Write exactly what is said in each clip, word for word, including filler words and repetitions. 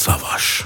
ساواش.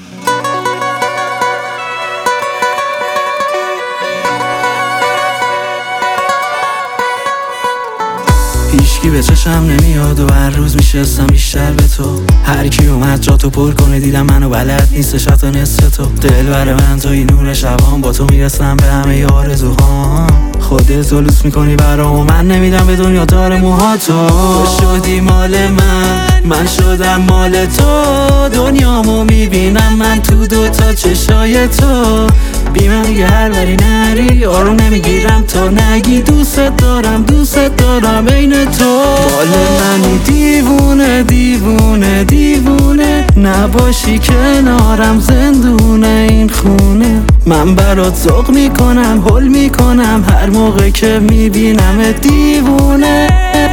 هیچکی به چشم نمیاد و هر روز میشستم بیشتر به تو. هر کی اومد جا تو پر کنه دیدم منو بلد نیستش حتی نصف تو. دل بر من توی نور شبام، با تو میرسم به همه آرزوهام. خودت تو لوس میکنی برام و من نمیدم به دنیا دار موهاتو. تو شدی مال من، من شدم مال تو. دنیامو میبینم من تو دوتا چشای تو. بی من یه هر وری نری آروم نمیگیرم تا نگی دوست دارم دوست دارم عین تو. مال منی دیوونه دیوونه دیوونه، نباشی کنارم زندونه این خونه. من برات ذوق میکنم حل میکنم هر موقع که میبینم دیوونه.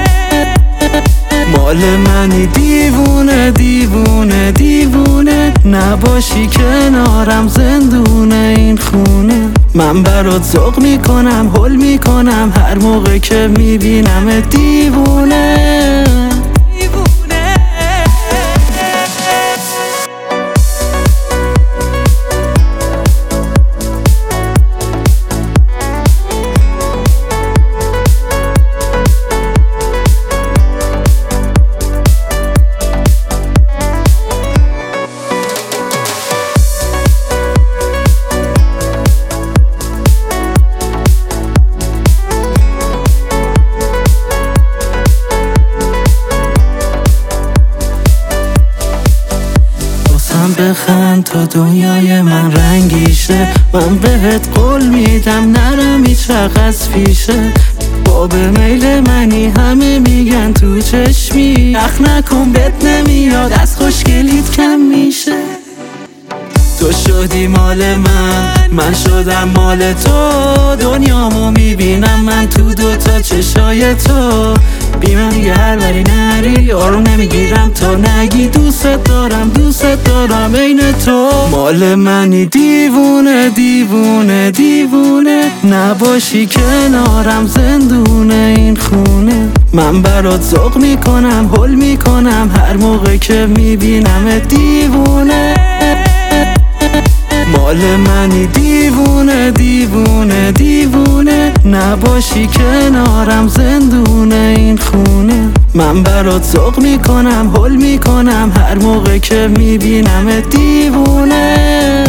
مال منی دیوونه دیوونه دیوونه، نباشی کنارم زندونه این خونه. من برات ذوق میکنم حل میکنم هر موقع که میبینم دیوونه. بخند تا دنیای من رنگیشه. من بهت قول میدم نرم هیچ وقت از پیشه. باب میل منی همه میگن تو چشمی. اخ نکن بهت نمیاد از خوشگلیت کم میشه. تو شدی مال من، من شدم مال تو. دنیامو میبینم من تو دوتا چشای تو. بی من یه هر وری نری آروم نمیگیرم تا نگی دوست دارم دوست دارم عین تو. مال منی دیوونه دیوونه دیوونه، نباشی کنارم زندونه این خونه. من برات ذوق میکنم حل میکنم هر موقع که میبینم دیوونه. مال منی دیوونه دیوونه دیوونه، نباشی کنارم زندونه این خونه. من برات ذوق میکنم حل میکنم هر موقع که میبینم دیوونه.